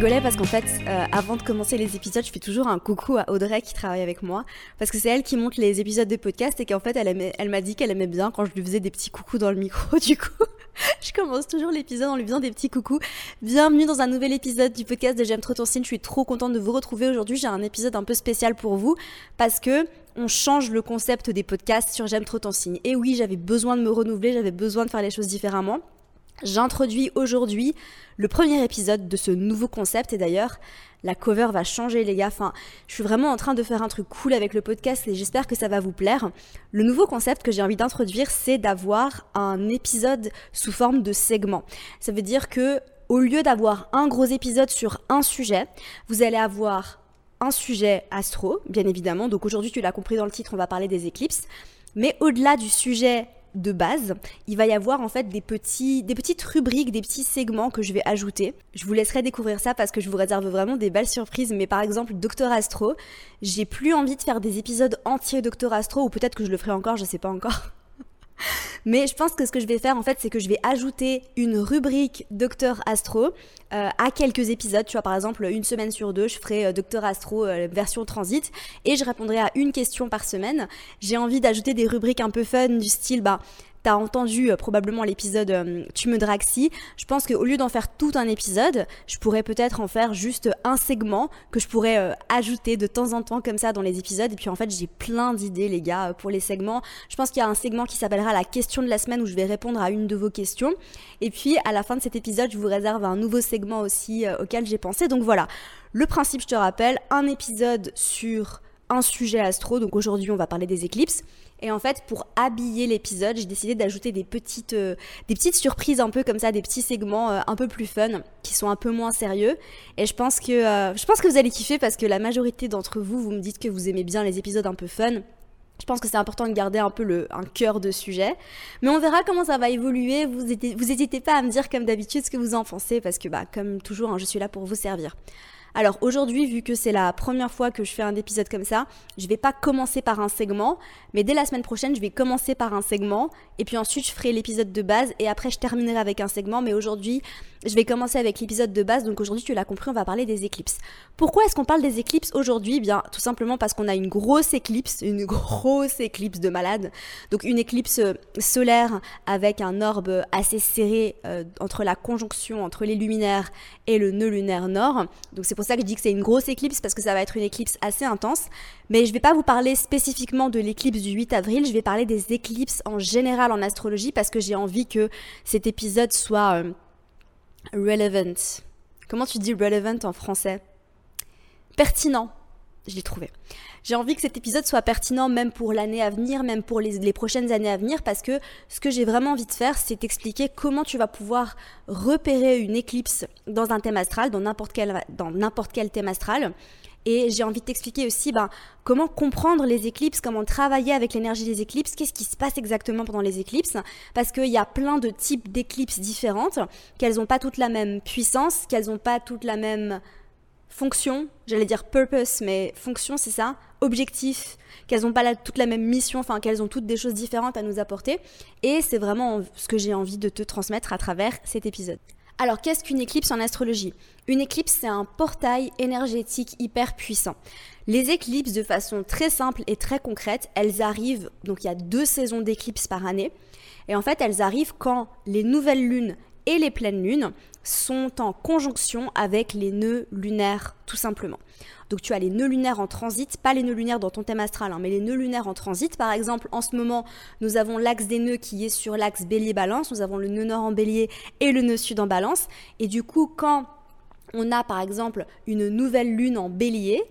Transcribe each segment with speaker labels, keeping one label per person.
Speaker 1: rigolais parce qu'en fait, avant de commencer les épisodes, je fais toujours un coucou à Audrey qui travaille avec moi parce que c'est elle qui monte les épisodes de podcast et qu'en fait, elle m'a dit qu'elle aimait bien quand je lui faisais des petits coucous dans le micro. Du coup, je commence toujours l'épisode en lui faisant des petits coucous. Bienvenue dans un nouvel épisode du podcast de J'aime trop ton signe. Je suis trop contente de vous retrouver aujourd'hui. J'ai un épisode un peu spécial pour vous parce que on change le concept des podcasts sur J'aime trop ton signe. Et oui, j'avais besoin de me renouveler, j'avais besoin de faire les choses différemment. J'introduis aujourd'hui le premier épisode de ce nouveau concept et d'ailleurs la cover va changer les gars, je suis vraiment en train de faire un truc cool avec le podcast et j'espère que ça va vous plaire. Le nouveau concept que j'ai envie d'introduire, c'est d'avoir un épisode sous forme de segment. Ça veut dire que au lieu d'avoir un gros épisode sur un sujet, vous allez avoir un sujet astro, bien évidemment. Donc aujourd'hui, tu l'as compris dans le titre, on va parler des éclipses. Mais au-delà du sujet de base, il va y avoir en fait des petites rubriques, des petits segments que je vais ajouter. Je vous laisserai découvrir ça parce que je vous réserve vraiment des belles surprises. Mais par exemple, Docteur Astro, j'ai plus envie de faire des épisodes entiers Docteur Astro, ou peut-être que je le ferai encore, je sais pas encore. Mais je pense que ce que je vais faire en fait, c'est que je vais ajouter une rubrique Docteur Astro à quelques épisodes. Tu vois, par exemple, une semaine sur deux, je ferai Docteur Astro version transit et je répondrai à une question par semaine. J'ai envie d'ajouter des rubriques un peu fun du style, t'as entendu probablement l'épisode Tu me dragues si. Je pense qu'au lieu d'en faire tout un épisode, je pourrais peut-être en faire juste un segment que je pourrais ajouter de temps en temps comme ça dans les épisodes. Et puis en fait, j'ai plein d'idées les gars pour les segments. Je pense qu'il y a un segment qui s'appellera la question de la semaine où je vais répondre à une de vos questions. Et puis à la fin de cet épisode, je vous réserve un nouveau segment aussi auquel j'ai pensé. Donc voilà, le principe, je te rappelle, un épisode sur un sujet astro. Donc aujourd'hui, on va parler des éclipses. Et en fait, pour habiller l'épisode, j'ai décidé d'ajouter des petites surprises un peu comme ça, des petits segments un peu plus fun, qui sont un peu moins sérieux. Et je pense que vous allez kiffer parce que la majorité d'entre vous me dites que vous aimez bien les épisodes un peu fun. Je pense que c'est important de garder un peu un cœur de sujet. Mais on verra comment ça va évoluer. Vous n'hésitez pas à me dire comme d'habitude ce que vous en pensez parce que comme toujours, je suis là pour vous servir. Alors aujourd'hui, vu que c'est la première fois que je fais un épisode comme ça, je vais pas commencer par un segment, mais dès la semaine prochaine, je vais commencer par un segment et puis ensuite je ferai l'épisode de base et après je terminerai avec un segment. Mais aujourd'hui, je vais commencer avec l'épisode de base. Donc aujourd'hui, tu l'as compris, on va parler des éclipses. Pourquoi est-ce qu'on parle des éclipses aujourd'hui ? Bien, tout simplement parce qu'on a une grosse éclipse de malade. Donc une éclipse solaire avec un orbe assez serré entre la conjonction entre les luminaires et le nœud lunaire nord. Donc c'est pour ça que je dis que c'est une grosse éclipse parce que ça va être une éclipse assez intense. Mais je ne vais pas vous parler spécifiquement de l'éclipse du 8 avril, je vais parler des éclipses en général en astrologie parce que j'ai envie que cet épisode soit relevant. Comment tu dis relevant en français ? Pertinent, je l'ai trouvé. J'ai envie que cet épisode soit pertinent même pour l'année à venir, même pour les prochaines années à venir, parce que ce que j'ai vraiment envie de faire, c'est t'expliquer comment tu vas pouvoir repérer une éclipse dans un thème astral, dans n'importe quel thème astral. Et j'ai envie de t'expliquer aussi comment comprendre les éclipses, comment travailler avec l'énergie des éclipses, qu'est-ce qui se passe exactement pendant les éclipses, parce qu'il y a plein de types d'éclipses différentes, qu'elles n'ont pas toutes la même puissance, qu'elles n'ont pas toutes la même fonction, j'allais dire purpose, mais fonction c'est ça, objectif, qu'elles n'ont pas toute la même mission, qu'elles ont toutes des choses différentes à nous apporter. Et c'est vraiment ce que j'ai envie de te transmettre à travers cet épisode. Alors, qu'est-ce qu'une éclipse en astrologie ? Une éclipse, c'est un portail énergétique hyper puissant. Les éclipses, de façon très simple et très concrète, elles arrivent, donc il y a 2 saisons d'éclipses par année, et en fait, elles arrivent quand les nouvelles lunes et les pleines lunes sont en conjonction avec les nœuds lunaires, tout simplement. Donc tu as les nœuds lunaires en transit, pas les nœuds lunaires dans ton thème astral, mais les nœuds lunaires en transit. Par exemple, en ce moment, nous avons l'axe des nœuds qui est sur l'axe bélier-balance, nous avons le nœud nord en bélier et le nœud sud en balance. Et du coup, quand on a par exemple une nouvelle lune en bélier,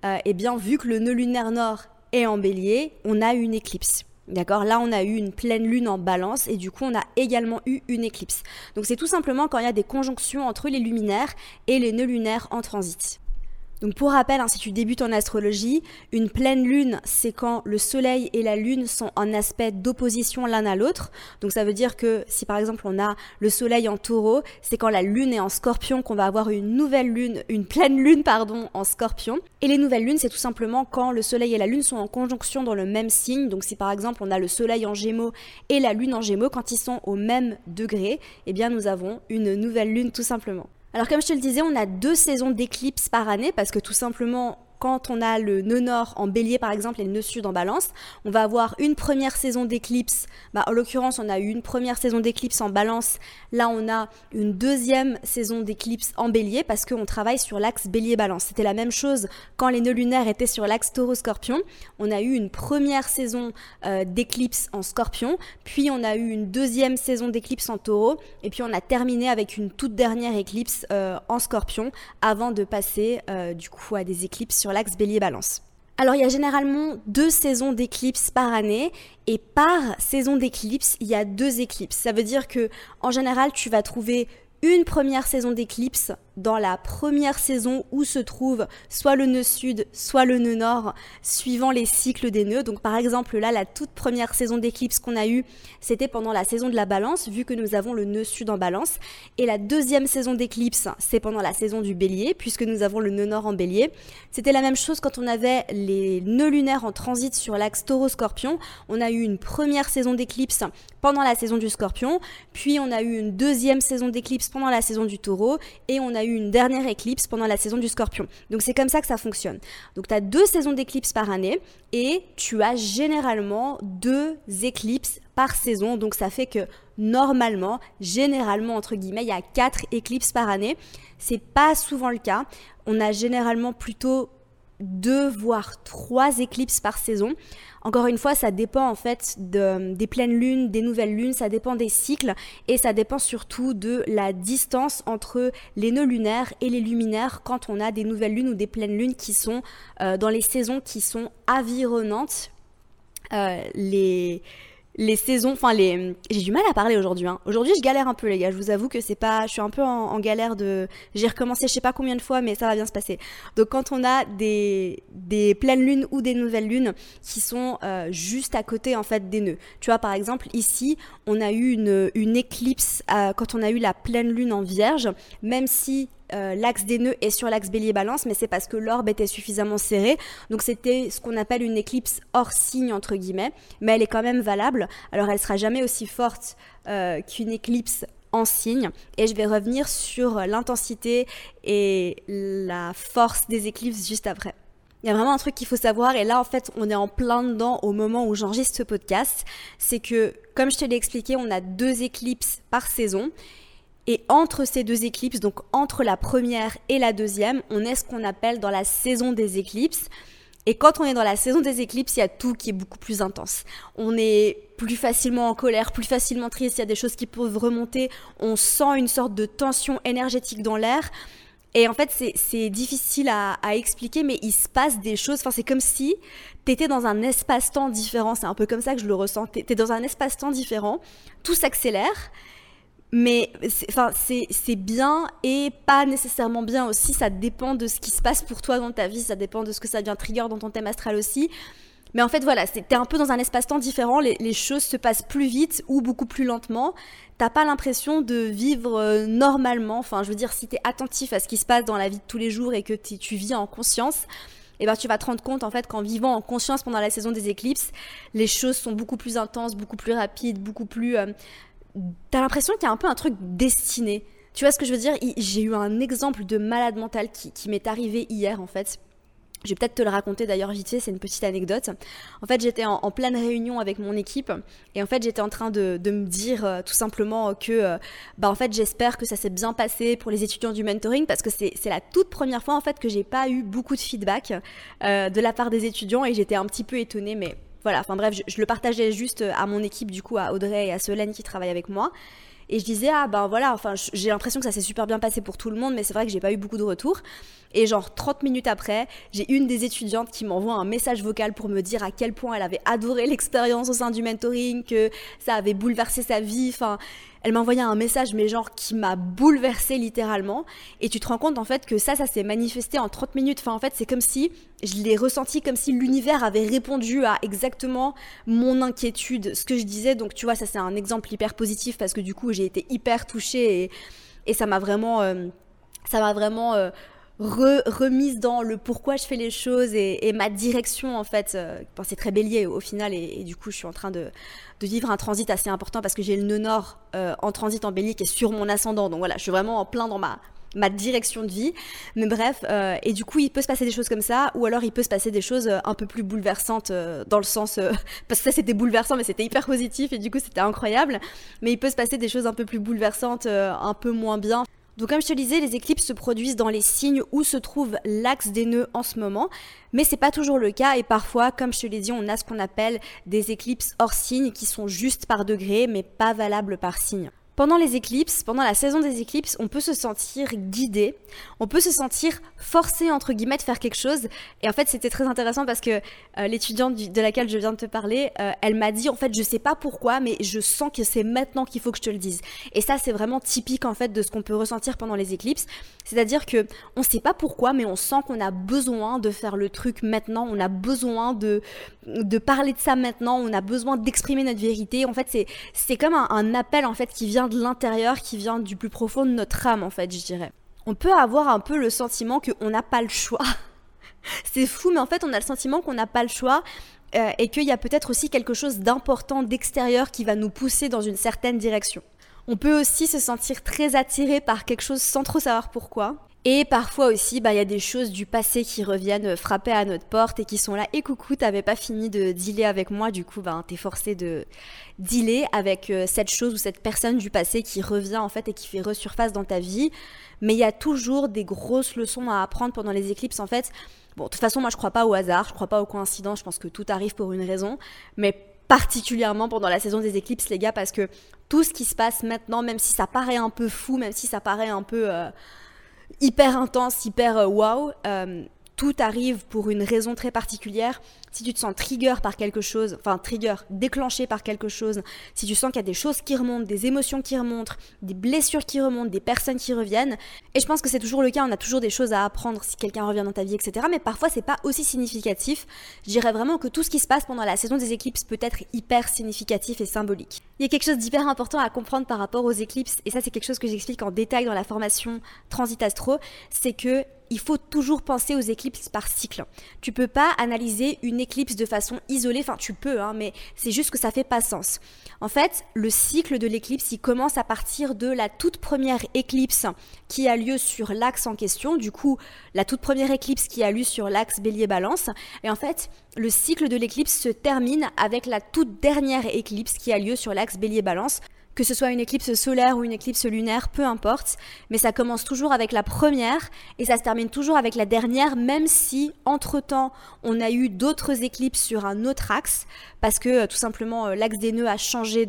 Speaker 1: vu que le nœud lunaire nord est en bélier, on a une éclipse. D'accord, là on a eu une pleine lune en balance et du coup on a également eu une éclipse. Donc c'est tout simplement quand il y a des conjonctions entre les luminaires et les nœuds lunaires en transit. Donc pour rappel, si tu débutes en astrologie, une pleine lune, c'est quand le soleil et la lune sont en aspect d'opposition l'un à l'autre. Donc ça veut dire que si par exemple on a le soleil en taureau, c'est quand la lune est en scorpion qu'on va avoir une pleine lune en scorpion. Et les nouvelles lunes, c'est tout simplement quand le soleil et la lune sont en conjonction dans le même signe. Donc si par exemple on a le soleil en gémeaux et la lune en gémeaux, quand ils sont au même degré, nous avons une nouvelle lune tout simplement. Alors comme je te le disais, on a 2 saisons d'éclipses par année parce que tout simplement, quand on a le nœud nord en bélier par exemple et le nœud sud en balance, on va avoir une première saison d'éclipse. En l'occurrence, on a eu une première saison d'éclipse en balance. Là, on a une deuxième saison d'éclipse en bélier parce qu'on travaille sur l'axe bélier-balance. C'était la même chose quand les nœuds lunaires étaient sur l'axe taureau-scorpion. On a eu une première saison d'éclipse en scorpion, puis on a eu une deuxième saison d'éclipse en taureau, et puis on a terminé avec une toute dernière éclipse en scorpion avant de passer du coup à des éclipses sur l'axe bélier-balance. Alors il y a généralement 2 saisons d'éclipses par année et par saison d'éclipse, il y a 2 éclipses. Ça veut dire que en général, tu vas trouver une première saison d'éclipse dans la première saison où se trouve soit le nœud sud, soit le nœud nord, suivant les cycles des nœuds. Donc par exemple là, la toute première saison d'éclipse qu'on a eue, c'était pendant la saison de la balance, vu que nous avons le nœud sud en balance. Et la deuxième saison d'éclipse, c'est pendant la saison du bélier, puisque nous avons le nœud nord en bélier. C'était la même chose quand on avait les nœuds lunaires en transit sur l'axe taureau-scorpion. On a eu une première saison d'éclipse pendant la saison du scorpion, puis on a eu une deuxième saison d'éclipse pendant la saison du taureau, et on a eu une dernière éclipse pendant la saison du scorpion. Donc c'est comme ça que ça fonctionne. Donc tu as 2 saisons d'éclipse par année, et tu as généralement 2 éclipses par saison. Donc ça fait que normalement, généralement entre guillemets, il y a 4 éclipses par année. C'est pas souvent le cas. On a généralement plutôt 2 voire 3 éclipses par saison. Encore une fois, ça dépend en fait des pleines lunes, des nouvelles lunes, ça dépend des cycles et ça dépend surtout de la distance entre les nœuds lunaires et les luminaires quand on a des nouvelles lunes ou des pleines lunes qui sont dans les saisons qui sont avironnantes. Les saisons, j'ai du mal à parler aujourd'hui. Aujourd'hui, je galère un peu, les gars. Je vous avoue que je suis un peu en galère j'ai recommencé je sais pas combien de fois, mais ça va bien se passer. Donc, quand on a des pleines lunes ou des nouvelles lunes qui sont juste à côté, en fait, des nœuds. Tu vois, par exemple, ici, on a eu une éclipse quand on a eu la pleine lune en Vierge, même si l'axe des nœuds est sur l'axe bélier-balance, mais c'est parce que l'orbe était suffisamment serré. Donc c'était ce qu'on appelle une éclipse hors signe, entre guillemets, mais elle est quand même valable. Alors elle sera jamais aussi forte qu'une éclipse en signe, et je vais revenir sur l'intensité et la force des éclipses juste après. Il y a vraiment un truc qu'il faut savoir, et là en fait on est en plein dedans au moment où j'enregistre ce podcast, c'est que comme je te l'ai expliqué, on a 2 éclipses par saison. Et entre ces 2 éclipses, donc entre la première et la deuxième, on est ce qu'on appelle dans la saison des éclipses. Et quand on est dans la saison des éclipses, il y a tout qui est beaucoup plus intense. On est plus facilement en colère, plus facilement triste, il y a des choses qui peuvent remonter. On sent une sorte de tension énergétique dans l'air. Et en fait, c'est difficile à expliquer, mais il se passe des choses. Enfin, c'est comme si t'étais dans un espace-temps différent. C'est un peu comme ça que je le ressens. T'es dans un espace-temps différent. Tout s'accélère. Mais c'est bien et pas nécessairement bien aussi, ça dépend de ce qui se passe pour toi dans ta vie, ça dépend de ce que ça devient trigger dans ton thème astral aussi. Mais en fait voilà, t'es un peu dans un espace-temps différent, les choses se passent plus vite ou beaucoup plus lentement. T'as pas l'impression de vivre normalement, enfin je veux dire si t'es attentif à ce qui se passe dans la vie de tous les jours et que tu vis en conscience, et ben tu vas te rendre compte en fait qu'en vivant en conscience pendant la saison des éclipses, les choses sont beaucoup plus intenses, beaucoup plus rapides, beaucoup plus... T'as l'impression qu'il y a un peu un truc destiné. Tu vois ce que je veux dire ? J'ai eu un exemple de malade mental qui m'est arrivé hier en fait. Je vais peut-être te le raconter d'ailleurs vite fait, c'est une petite anecdote. En fait, j'étais en pleine réunion avec mon équipe et en fait, j'étais en train de me dire tout simplement que en fait, j'espère que ça s'est bien passé pour les étudiants du mentoring parce que c'est la toute première fois en fait que j'ai pas eu beaucoup de feedback de la part des étudiants et j'étais un petit peu étonnée, mais voilà, enfin bref, je le partageais juste à mon équipe, du coup à Audrey et à Solène qui travaillent avec moi. Et je disais, voilà, enfin j'ai l'impression que ça s'est super bien passé pour tout le monde, mais c'est vrai que j'ai pas eu beaucoup de retours. Et genre 30 minutes après, j'ai une des étudiantes qui m'envoie un message vocal pour me dire à quel point elle avait adoré l'expérience au sein du mentoring, que ça avait bouleversé sa vie, enfin... Elle m'a envoyé un message, mais genre qui m'a bouleversée littéralement. Et tu te rends compte en fait que ça s'est manifesté en 30 minutes. Enfin en fait c'est comme si, je l'ai ressenti comme si l'univers avait répondu à exactement mon inquiétude, ce que je disais. Donc tu vois, ça c'est un exemple hyper positif parce que du coup j'ai été hyper touchée et ça m'a vraiment... remise dans le pourquoi je fais les choses et ma direction en fait. C'est très bélier au final et du coup je suis en train de vivre un transit assez important parce que j'ai le nœud nord en transit en bélier qui est sur mon ascendant, donc voilà, je suis vraiment en plein dans ma direction de vie. Mais bref, et du coup, il peut se passer des choses comme ça, ou alors il peut se passer des choses un peu plus bouleversantes dans le sens... parce que ça, c'était bouleversant, mais c'était hyper positif, et du coup, c'était incroyable. Mais il peut se passer des choses un peu plus bouleversantes, un peu moins bien. Donc comme je te le disais, les éclipses se produisent dans les signes où se trouve l'axe des nœuds en ce moment, mais c'est pas toujours le cas et parfois, comme je te l'ai dit, on a ce qu'on appelle des éclipses hors signe qui sont juste par degré mais pas valables par signe. Pendant les éclipses, pendant la saison des éclipses, on peut se sentir guidé, on peut se sentir forcé entre guillemets de faire quelque chose. Et en fait, c'était très intéressant parce que l'étudiante de laquelle je viens de te parler, elle m'a dit en fait, je sais pas pourquoi, mais je sens que c'est maintenant qu'il faut que je te le dise. Et ça, c'est vraiment typique en fait de ce qu'on peut ressentir pendant les éclipses. C'est-à-dire que on sait pas pourquoi, mais on sent qu'on a besoin de faire le truc maintenant, on a besoin de parler de ça maintenant, on a besoin d'exprimer notre vérité. En fait, c'est comme un appel en fait qui vient de l'intérieur, qui vient du plus profond de notre âme en fait, je dirais. On peut avoir un peu le sentiment qu'on n'a pas le choix. C'est fou, mais en fait, on a le sentiment qu'on n'a pas le choix et qu'il y a peut-être aussi quelque chose d'important d'extérieur qui va nous pousser dans une certaine direction. On peut aussi se sentir très attiré par quelque chose sans trop savoir pourquoi. Et parfois aussi, y a des choses du passé qui reviennent frapper à notre porte et qui sont là. Et coucou, t'avais pas fini de dealer avec moi, du coup, t'es forcé de dealer avec cette chose ou cette personne du passé qui revient en fait et qui fait resurface dans ta vie. Mais il y a toujours des grosses leçons à apprendre pendant les éclipses en fait. Bon, de toute façon, moi je crois pas au hasard, je crois pas aux coïncidences, je pense que tout arrive pour une raison. Mais particulièrement pendant la saison des éclipses, les gars, parce que tout ce qui se passe maintenant, même si ça paraît un peu fou, même si ça paraît un peu... hyper intense, hyper waouh, tout arrive pour une raison très particulière. Si tu te sens déclenché par quelque chose, si tu sens qu'il y a des choses qui remontent, des émotions qui remontent, des blessures qui remontent, des personnes qui reviennent, et je pense que c'est toujours le cas, on a toujours des choses à apprendre si quelqu'un revient dans ta vie, etc. Mais parfois c'est pas aussi significatif. Je dirais vraiment que tout ce qui se passe pendant la saison des éclipses peut être hyper significatif et symbolique. Il y a quelque chose d'hyper important à comprendre par rapport aux éclipses, et ça c'est quelque chose que j'explique en détail dans la formation Transit Astro, c'est que il faut toujours penser aux éclipses par cycle. Tu peux pas analyser une éclipse de façon isolée, enfin tu peux, mais c'est juste que ça fait pas sens. En fait, le cycle de l'éclipse, il commence à partir de la toute première éclipse qui a lieu sur l'axe en question, du coup, la toute première éclipse qui a lieu sur l'axe Bélier-Balance, et en fait, le cycle de l'éclipse se termine avec la toute dernière éclipse qui a lieu sur l'axe Bélier-Balance. Que ce soit une éclipse solaire ou une éclipse lunaire, peu importe, mais ça commence toujours avec la première et ça se termine toujours avec la dernière, même si entre-temps on a eu d'autres éclipses sur un autre axe, parce que tout simplement l'axe des nœuds a changé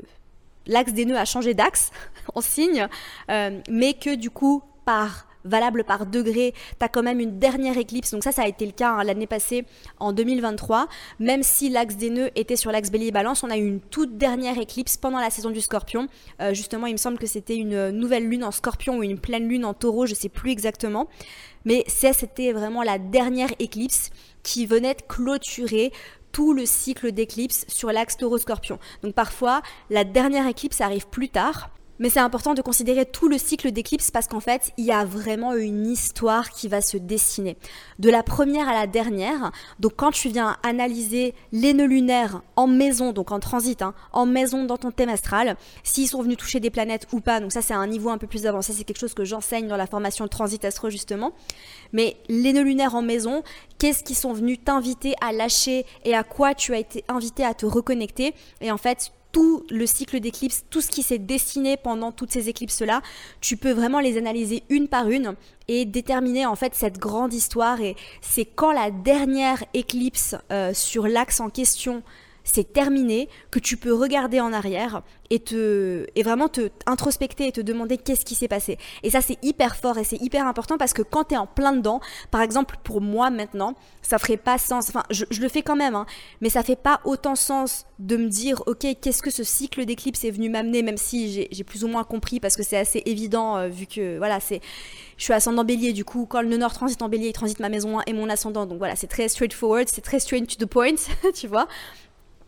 Speaker 1: d'axe en signe, mais que du coup valable par degré, tu as quand même une dernière éclipse, donc ça a été le cas l'année passée en 2023, même si l'axe des nœuds était sur l'axe Bélier-Balance, on a eu une toute dernière éclipse pendant la saison du Scorpion, justement il me semble que c'était une nouvelle lune en Scorpion ou une pleine lune en Taureau, je sais plus exactement, mais c'était vraiment la dernière éclipse qui venait de clôturer tout le cycle d'éclipse sur l'axe Taureau-Scorpion. Donc parfois, la dernière éclipse arrive plus tard, mais c'est important de considérer tout le cycle d'éclipse parce qu'en fait, il y a vraiment une histoire qui va se dessiner. De la première à la dernière, donc quand tu viens analyser les nœuds lunaires en maison, donc en transit, en maison dans ton thème astral, s'ils sont venus toucher des planètes ou pas, donc ça c'est un niveau un peu plus avancé, c'est quelque chose que j'enseigne dans la formation Transit Astro justement. Mais les nœuds lunaires en maison, qu'est-ce qu'ils sont venus t'inviter à lâcher et à quoi tu as été invité à te reconnecter, et en fait, tout le cycle d'éclipse, tout ce qui s'est dessiné pendant toutes ces éclipses-là, tu peux vraiment les analyser une par une et déterminer en fait cette grande histoire. Et c'est quand la dernière éclipse sur l'axe en question c'est terminé, que tu peux regarder en arrière et vraiment te introspecter et te demander qu'est-ce qui s'est passé. Et ça, c'est hyper fort et c'est hyper important parce que quand tu es en plein dedans, par exemple, pour moi maintenant, ça ferait pas sens, enfin, je le fais quand même, mais ça fait pas autant sens de me dire, ok, qu'est-ce que ce cycle d'éclipse est venu m'amener, même si j'ai plus ou moins compris parce que c'est assez évident vu que, voilà, je suis ascendant bélier, du coup, quand le nœud nord transite en bélier, il transite ma maison 1 et mon ascendant, donc voilà, c'est très straightforward, c'est très straight to the point, tu vois.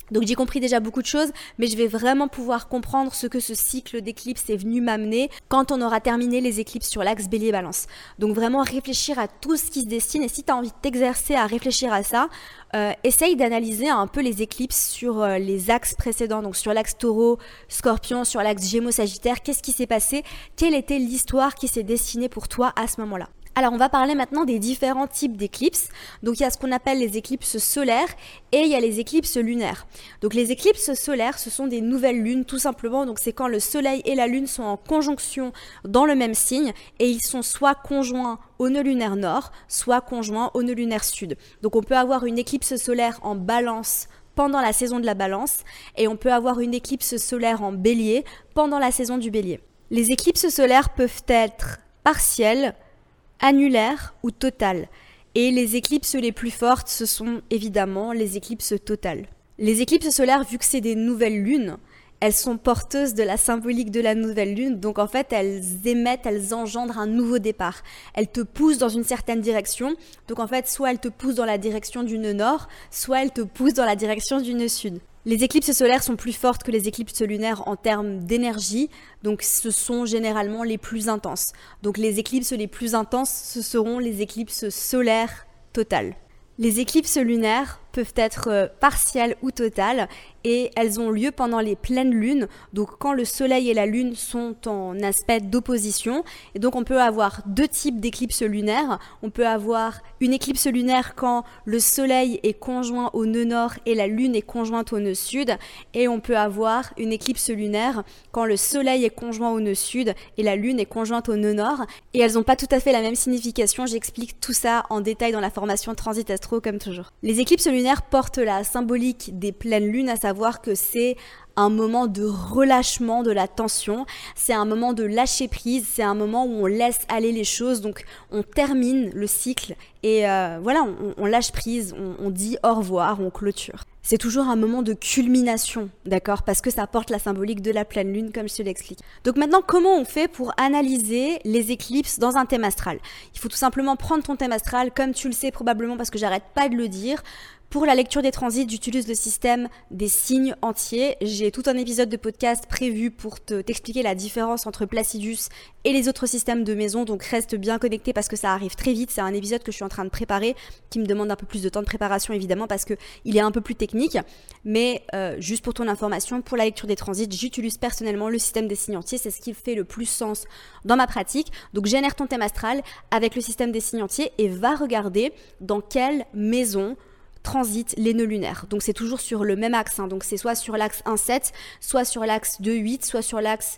Speaker 1: Donc j'ai compris déjà beaucoup de choses, mais je vais vraiment pouvoir comprendre ce que ce cycle d'éclipse est venu m'amener quand on aura terminé les éclipses sur l'axe Bélier-Balance. Donc vraiment réfléchir à tout ce qui se dessine, et si tu as envie de t'exercer à réfléchir à ça, essaye d'analyser un peu les éclipses sur les axes précédents, donc sur l'axe Taureau, Scorpion, sur l'axe Gémeaux-Sagittaire. Qu'est-ce qui s'est passé? Quelle était l'histoire qui s'est dessinée pour toi à ce moment-là? Alors on va parler maintenant des différents types d'éclipses. Donc il y a ce qu'on appelle les éclipses solaires et il y a les éclipses lunaires. Donc les éclipses solaires, ce sont des nouvelles lunes tout simplement. Donc c'est quand le soleil et la lune sont en conjonction dans le même signe et ils sont soit conjoints au nœud lunaire nord, soit conjoints au nœud lunaire sud. Donc on peut avoir une éclipse solaire en Balance pendant la saison de la Balance et on peut avoir une éclipse solaire en Bélier pendant la saison du Bélier. Les éclipses solaires peuvent être partielles, annulaires ou totales. Et les éclipses les plus fortes, ce sont évidemment les éclipses totales. Les éclipses solaires, vu que c'est des nouvelles lunes, elles sont porteuses de la symbolique de la nouvelle lune, donc en fait elles émettent, elles engendrent un nouveau départ. Elles te poussent dans une certaine direction, donc en fait soit elles te poussent dans la direction du nœud nord, soit elles te poussent dans la direction du nœud sud. Les éclipses solaires sont plus fortes que les éclipses lunaires en termes d'énergie, donc ce sont généralement les plus intenses. Donc les éclipses les plus intenses, ce seront les éclipses solaires totales. Les éclipses lunaires peuvent être partielles ou totales et elles ont lieu pendant les pleines lunes, donc quand le soleil et la lune sont en aspect d'opposition. Et donc on peut avoir deux types d'éclipses lunaires. On peut avoir une éclipse lunaire quand le soleil est conjoint au nœud nord et la lune est conjointe au nœud sud. Et on peut avoir une éclipse lunaire quand le soleil est conjoint au nœud sud et la lune est conjointe au nœud nord. Et elles n'ont pas tout à fait la même signification. J'explique tout ça en détail dans la formation Transit Astro comme toujours. Les éclipses lunaires portent la symbolique des pleines lunes, à savoir que c'est un moment de relâchement de la tension, c'est un moment de lâcher prise, c'est un moment où on laisse aller les choses, donc on termine le cycle et voilà, on lâche prise, on dit au revoir, on clôture. C'est toujours un moment de culmination, d'accord, parce que ça porte la symbolique de la pleine lune, comme je te l'explique. Donc maintenant, comment on fait pour analyser les éclipses dans un thème astral? Il faut tout simplement prendre ton thème astral, comme tu le sais probablement parce que j'arrête pas de le dire. Pour la lecture des transits, j'utilise le système des signes entiers. J'ai tout un épisode de podcast prévu pour t'expliquer la différence entre Placidus et les autres systèmes de maison. Donc reste bien connecté parce que ça arrive très vite. C'est un épisode que je suis en train de préparer, qui me demande un peu plus de temps de préparation évidemment parce qu'il est un peu plus technique. Mais juste pour ton information, pour la lecture des transits, j'utilise personnellement le système des signes entiers. C'est ce qui fait le plus sens dans ma pratique. Donc génère ton thème astral avec le système des signes entiers et va regarder dans quelle maison transit les nœuds lunaires. Donc c'est toujours sur le même axe, hein. Donc c'est soit sur l'axe 1,7, soit sur l'axe 2,8, soit sur l'axe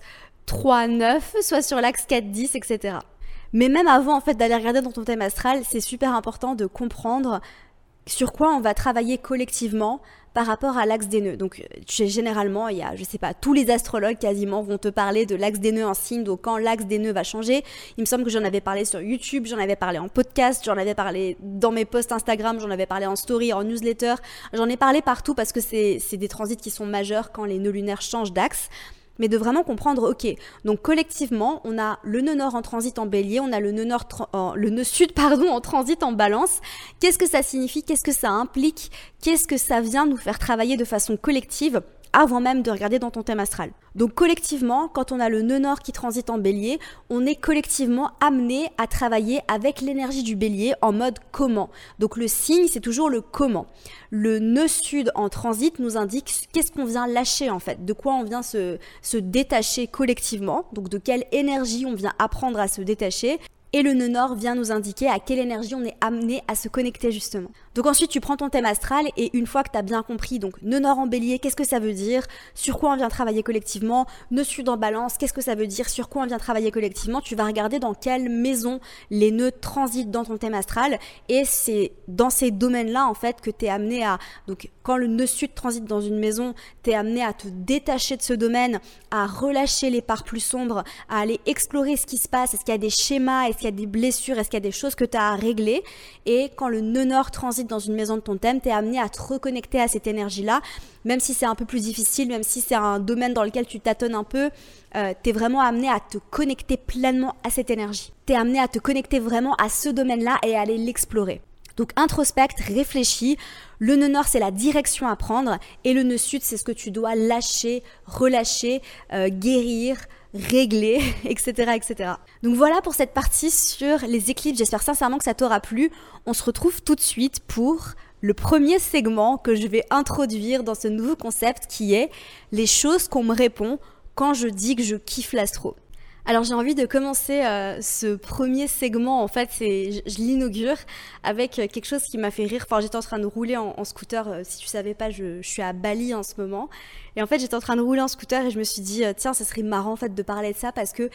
Speaker 1: 3,9, soit sur l'axe 4,10, etc. Mais même avant en fait d'aller regarder dans ton thème astral, c'est super important de comprendre sur quoi on va travailler collectivement par rapport à l'axe des nœuds. Donc généralement, il y a, je sais pas, tous les astrologues quasiment vont te parler de l'axe des nœuds en signe, donc quand l'axe des nœuds va changer. Il me semble que j'en avais parlé sur YouTube, j'en avais parlé en podcast, j'en avais parlé dans mes posts Instagram, j'en avais parlé en story, en newsletter, j'en ai parlé partout parce que c'est des transits qui sont majeurs quand les nœuds lunaires changent d'axe. Mais de vraiment comprendre, ok, donc collectivement, on a le nœud nord en transit en bélier, on a le nœud sud en transit en balance. Qu'est-ce que ça signifie? Qu'est-ce que ça implique? Qu'est-ce que ça vient nous faire travailler de façon collective avant même de regarder dans ton thème astral? Donc collectivement, quand on a le nœud nord qui transite en bélier, on est collectivement amené à travailler avec l'énergie du bélier en mode comment. Donc le signe, c'est toujours le comment. Le nœud sud en transit nous indique qu'est-ce qu'on vient lâcher en fait, de quoi on vient se détacher collectivement, donc de quelle énergie on vient apprendre à se détacher. Et le nœud nord vient nous indiquer à quelle énergie on est amené à se connecter justement. Donc ensuite, tu prends ton thème astral et une fois que tu as bien compris, donc nœud nord en bélier, qu'est-ce que ça veut dire? Sur quoi on vient travailler collectivement? Nœud sud en balance, qu'est-ce que ça veut dire? Sur quoi on vient travailler collectivement? Tu vas regarder dans quelle maison les nœuds transitent dans ton thème astral et c'est dans ces domaines-là en fait que tu es amené à... Donc quand le nœud sud transite dans une maison, tu es amené à te détacher de ce domaine, à relâcher les parts plus sombres, à aller explorer ce qui se passe, est-ce qu'il y a des schémas, est-ce qu'il y a des blessures, est-ce qu'il y a des choses que tu as à régler. Et quand le nœud nord transite dans une maison de ton thème, tu es amené à te reconnecter à cette énergie-là, même si c'est un peu plus difficile, même si c'est un domaine dans lequel tu tâtonnes un peu, tu es vraiment amené à te connecter pleinement à cette énergie. Tu es amené à te connecter vraiment à ce domaine-là et à aller l'explorer. Donc introspecte, réfléchis, le nœud nord c'est la direction à prendre et le nœud sud c'est ce que tu dois lâcher, relâcher, guérir, régler, etc., etc. Donc voilà pour cette partie sur les éclipses, j'espère sincèrement que ça t'aura plu. On se retrouve tout de suite pour le premier segment que je vais introduire dans ce nouveau concept qui est les choses qu'on me répond quand je dis que je kiffe l'astro. Alors j'ai envie de commencer ce premier segment, en fait je l'inaugure avec quelque chose qui m'a fait rire. Enfin j'étais en train de rouler en scooter, si tu savais pas je suis à Bali en ce moment. Et en fait j'étais en train de rouler en scooter et je me suis dit tiens ça serait marrant en fait de parler de ça parce que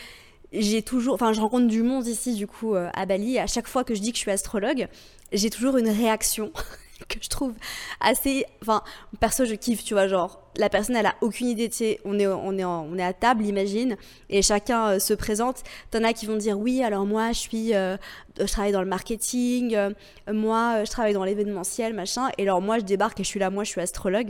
Speaker 1: je rencontre du monde ici du coup à Bali et à chaque fois que je dis que je suis astrologue, j'ai toujours une réaction que je trouve assez, enfin perso je kiffe, tu vois, genre la personne elle a aucune idée, tu sais, on est à table imagine et chacun se présente. T'en as qui vont dire oui alors moi je travaille dans le marketing, moi je travaille dans l'événementiel machin, et alors moi je débarque et je suis là, moi je suis astrologue.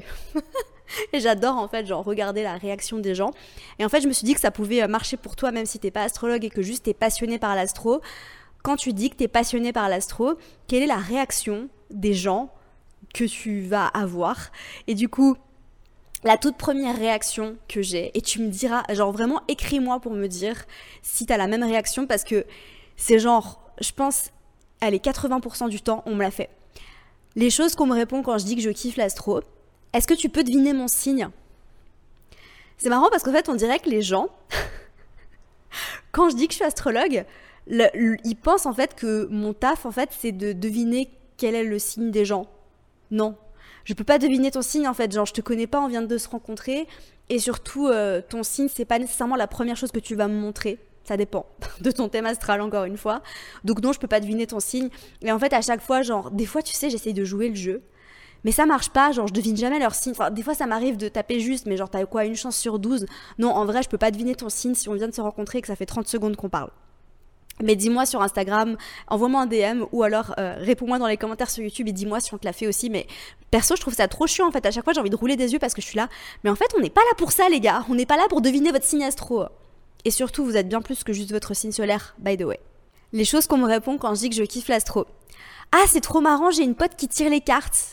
Speaker 1: Et j'adore en fait genre regarder la réaction des gens, et en fait je me suis dit que ça pouvait marcher pour toi même si t'es pas astrologue et que juste t'es passionné par l'astro. Quand tu dis que t'es passionné par l'astro, quelle est la réaction des gens que tu vas avoir? Et du coup la toute première réaction que j'ai, et tu me diras, genre vraiment écris-moi pour me dire si t'as la même réaction, parce que c'est genre, je pense, allez 80% du temps on me l'a fait. Les choses qu'on me répond quand je dis que je kiffe l'astro: est-ce que tu peux deviner mon signe? C'est marrant parce qu'en fait on dirait que les gens quand je dis que je suis astrologue, ils pensent en fait que mon taf en fait c'est de deviner quel est le signe des gens. Non, je peux pas deviner ton signe en fait, genre je te connais pas, on vient de se rencontrer, et surtout ton signe c'est pas nécessairement la première chose que tu vas me montrer, ça dépend de ton thème astral encore une fois, donc non je peux pas deviner ton signe. Et en fait à chaque fois genre, des fois tu sais j'essaye de jouer le jeu, mais ça marche pas, genre je devine jamais leur signe, enfin des fois ça m'arrive de taper juste, mais genre t'as quoi, une chance sur 12? Non en vrai je peux pas deviner ton signe si on vient de se rencontrer et que ça fait 30 secondes qu'on parle. Mais dis-moi sur Instagram, envoie-moi un DM ou alors réponds-moi dans les commentaires sur YouTube et dis-moi si on te l'a fait aussi. Mais perso, je trouve ça trop chiant en fait. À chaque fois, j'ai envie de rouler des yeux parce que je suis là. Mais en fait, on n'est pas là pour ça, les gars. On n'est pas là pour deviner votre signe astro. Et surtout, vous êtes bien plus que juste votre signe solaire, by the way. Les choses qu'on me répond quand je dis que je kiffe l'astro: ah, c'est trop marrant, j'ai une pote qui tire les cartes.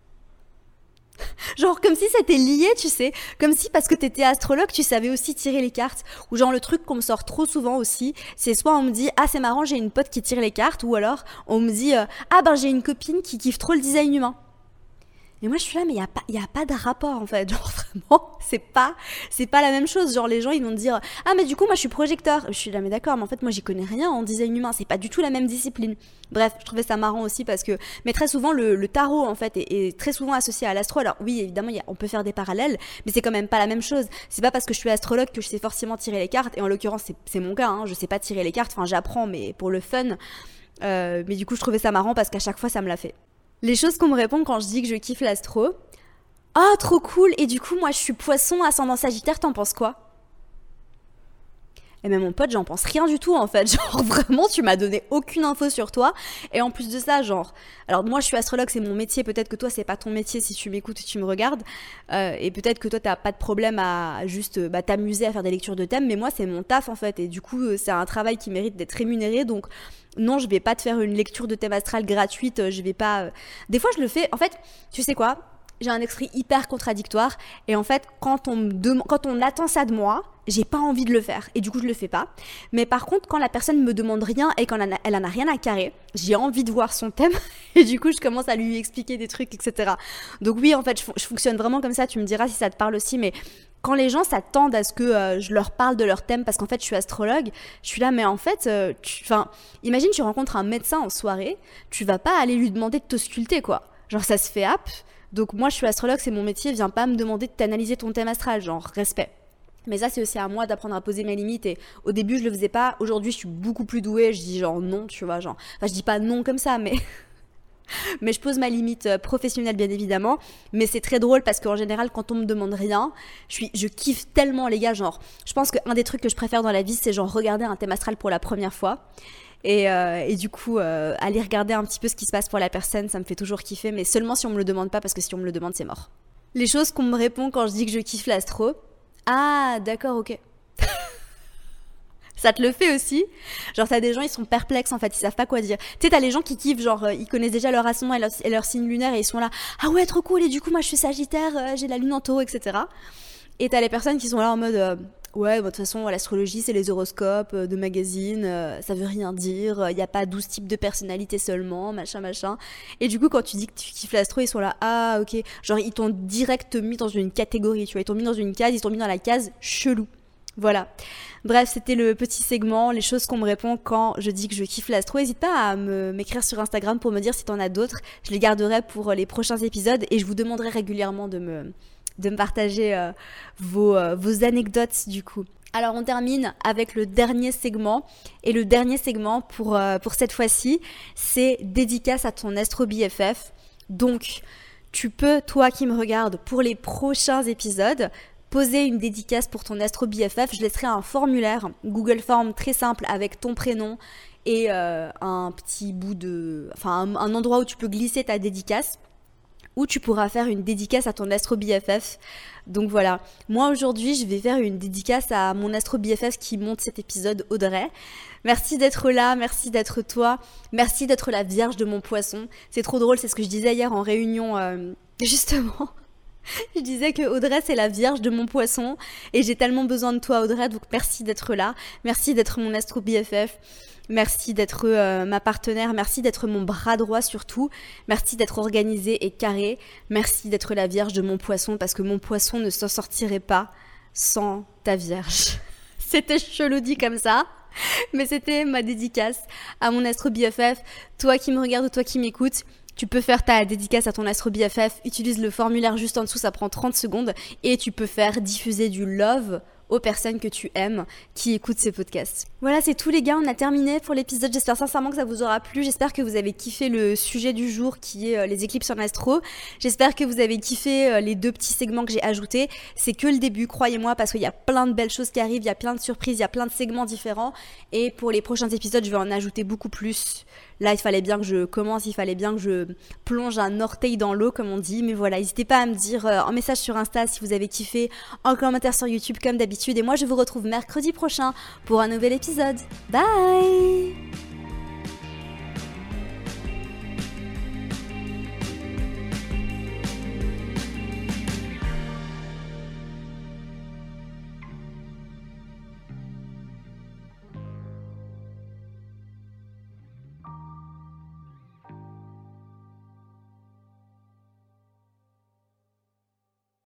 Speaker 1: Genre comme si c'était lié, tu sais, comme si parce que t'étais astrologue tu savais aussi tirer les cartes. Ou genre le truc qu'on me sort trop souvent aussi, c'est soit on me dit ah c'est marrant j'ai une pote qui tire les cartes, ou alors on me dit ah ben j'ai une copine qui kiffe trop le design humain. Et moi je suis là mais y a pas de rapport en fait, genre vraiment c'est pas la même chose. Genre les gens ils vont me dire ah mais du coup moi je suis projecteur, je suis là mais d'accord mais en fait moi j'y connais rien en design humain, c'est pas du tout la même discipline. Bref, je trouvais ça marrant aussi parce que, mais très souvent le tarot en fait est très souvent associé à l'astro. Alors oui évidemment on peut faire des parallèles, mais c'est quand même pas la même chose. C'est pas parce que je suis astrologue que je sais forcément tirer les cartes, et en l'occurrence c'est mon cas, hein, je sais pas tirer les cartes, enfin j'apprends mais pour le fun. Mais du coup je trouvais ça marrant parce qu'à chaque fois ça me l'a fait. Les choses qu'on me répond quand je dis que je kiffe l'astro: ah trop cool, et du coup moi je suis poisson ascendant sagittaire, t'en penses quoi? Et même mon pote j'en pense rien du tout en fait, genre vraiment tu m'as donné aucune info sur toi. Et en plus de ça genre, alors moi je suis astrologue, c'est mon métier, peut-être que toi c'est pas ton métier si tu m'écoutes et tu me regardes, et peut-être que toi t'as pas de problème à juste t'amuser à faire des lectures de thèmes, mais moi c'est mon taf en fait, et du coup c'est un travail qui mérite d'être rémunéré, donc non je vais pas te faire une lecture de thème astral gratuite, je vais pas, des fois je le fais, en fait tu sais quoi, j'ai un esprit hyper contradictoire, et en fait quand on attend ça de moi, j'ai pas envie de le faire et du coup je le fais pas. Mais par contre quand la personne me demande rien et quand elle en a rien à carrer, j'ai envie de voir son thème et du coup je commence à lui expliquer des trucs, etc. Donc oui en fait je fonctionne vraiment comme ça, tu me diras si ça te parle aussi, mais quand les gens s'attendent à ce que je leur parle de leur thème parce qu'en fait je suis astrologue, je suis là mais en fait imagine tu rencontres un médecin en soirée, tu vas pas aller lui demander de t'ausculter quoi, genre ça se fait hop. Donc moi je suis astrologue, c'est mon métier, viens pas me demander de t'analyser ton thème astral, genre respect. Mais ça c'est aussi à moi d'apprendre à poser mes limites, et au début je le faisais pas, aujourd'hui je suis beaucoup plus douée, je dis genre non, tu vois, genre, enfin je dis pas non comme ça, mais mais je pose ma limite professionnelle bien évidemment. Mais c'est très drôle parce qu'en général quand on me demande rien, je kiffe tellement les gars, genre je pense qu'un des trucs que je préfère dans la vie c'est genre regarder un thème astral pour la première fois. Et du coup, aller regarder un petit peu ce qui se passe pour la personne, ça me fait toujours kiffer, mais seulement si on me le demande pas, parce que si on me le demande, c'est mort. Les choses qu'on me répond quand je dis que je kiffe l'astro: ah, d'accord, ok. Ça te le fait aussi? Genre t'as des gens, ils sont perplexes en fait, ils savent pas quoi dire. Tu sais, t'as les gens qui kiffent, genre ils connaissent déjà leur ascendant et leur signe lunaire et ils sont là, ah ouais, trop cool, et du coup moi je suis Sagittaire, j'ai la lune en taureau, etc. Et t'as les personnes qui sont là en mode, ouais, de toute façon l'astrologie c'est les horoscopes de magazines, ça veut rien dire, il y a pas 12 types de personnalités seulement, machin machin. Et du coup quand tu dis que tu kiffes l'astro, ils sont là, ah ok, genre ils t'ont direct mis dans une catégorie, tu vois, ils t'ont mis dans une case, ils t'ont mis dans la case chelou. Voilà. Bref, c'était le petit segment, les choses qu'on me répond quand je dis que je kiffe l'astro. N'hésite pas à m'écrire sur Instagram pour me dire si t'en as d'autres. Je les garderai pour les prochains épisodes et je vous demanderai régulièrement de me partager vos anecdotes du coup. Alors on termine avec le dernier segment. Et le dernier segment pour cette fois-ci, c'est dédicace à ton Astro BFF. Donc, tu peux, toi qui me regardes, pour les prochains épisodes, poser une dédicace pour ton Astro BFF. Je laisserai un formulaire Google Form très simple avec ton prénom et un petit bout de... Enfin, un endroit où tu peux glisser ta dédicace, où tu pourras faire une dédicace à ton Astro BFF. Donc voilà, moi aujourd'hui je vais faire une dédicace à mon Astro BFF qui monte cet épisode, Audrey. Merci d'être là, merci d'être toi, merci d'être la vierge de mon poisson. C'est trop drôle, c'est ce que je disais hier en réunion, justement. Je disais que Audrey c'est la vierge de mon poisson et j'ai tellement besoin de toi Audrey, donc merci d'être là, merci d'être mon Astro BFF, merci d'être ma partenaire, merci d'être mon bras droit surtout, merci d'être organisée et carré, merci d'être la vierge de mon poisson parce que mon poisson ne s'en sortirait pas sans ta vierge. C'était chelou dit comme ça, mais c'était ma dédicace à mon Astro BFF. Toi qui me regardes ou toi qui m'écoutes, tu peux faire ta dédicace à ton Astro BFF, utilise le formulaire juste en dessous, ça prend 30 secondes et tu peux faire diffuser du love aux personnes que tu aimes qui écoutent ces podcasts. Voilà, c'est tout les gars, on a terminé pour l'épisode. J'espère sincèrement que ça vous aura plu. J'espère que vous avez kiffé le sujet du jour qui est les éclipses en astro. J'espère que vous avez kiffé les 2 petits segments que j'ai ajoutés. C'est que le début, croyez-moi, parce qu'il y a plein de belles choses qui arrivent, il y a plein de surprises, il y a plein de segments différents. Et pour les prochains épisodes, je vais en ajouter beaucoup plus. Là, il fallait bien que je commence, il fallait bien que je plonge un orteil dans l'eau, comme on dit. Mais voilà, n'hésitez pas à me dire en message sur Insta si vous avez kiffé, en commentaire sur YouTube comme d'habitude. Et moi, je vous retrouve mercredi prochain pour un nouvel épisode. Bye!